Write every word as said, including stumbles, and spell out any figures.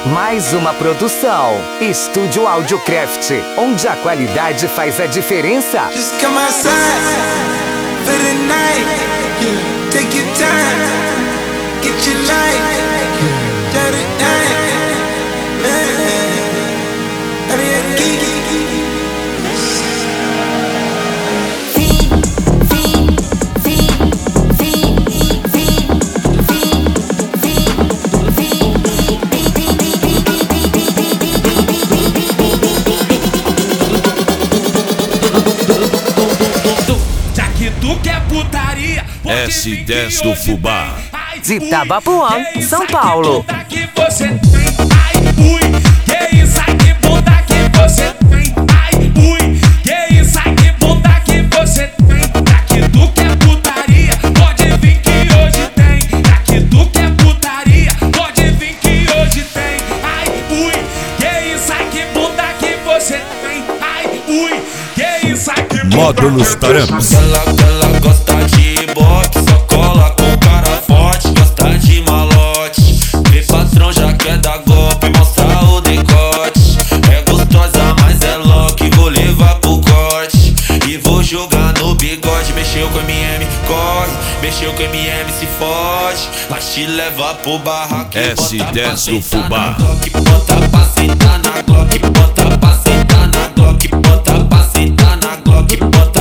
Mais uma produção. Estúdio Audiocraft, onde a qualidade faz a diferença. Just come outside for the night. Take your time, get your light. Turn it down. S dez do Fubá, de Itabapoã, São Paulo. Que você tem, ai, ui, que isso, ai, que bunda que você tem, ai, ui, que isso, ai, que bunda que você tem. Daqui tu que é putaria, pode vir que hoje tem. Daqui tu que é putaria, pode vir que hoje tem. Ai, ui, que isso, ai, que bunda que você tem, ai, ui, que isso, ai, que bunda. Módulos Taramps. Ela, ela gosta de boxe, só cola com cara forte, gosta de malote. Vê patrão, já quer dar golpe, mostra o decote. É gostosa, mas é louca, vou levar pro corte. E vou jogar no bigode, mexeu com M M, corre. Mexeu com M M, se fode. Mas te leva pro barraco. S dez do Fubá. Bota pra sentar na Glock, bota pra sentar na Glock, bota pra sentar na Glock, bota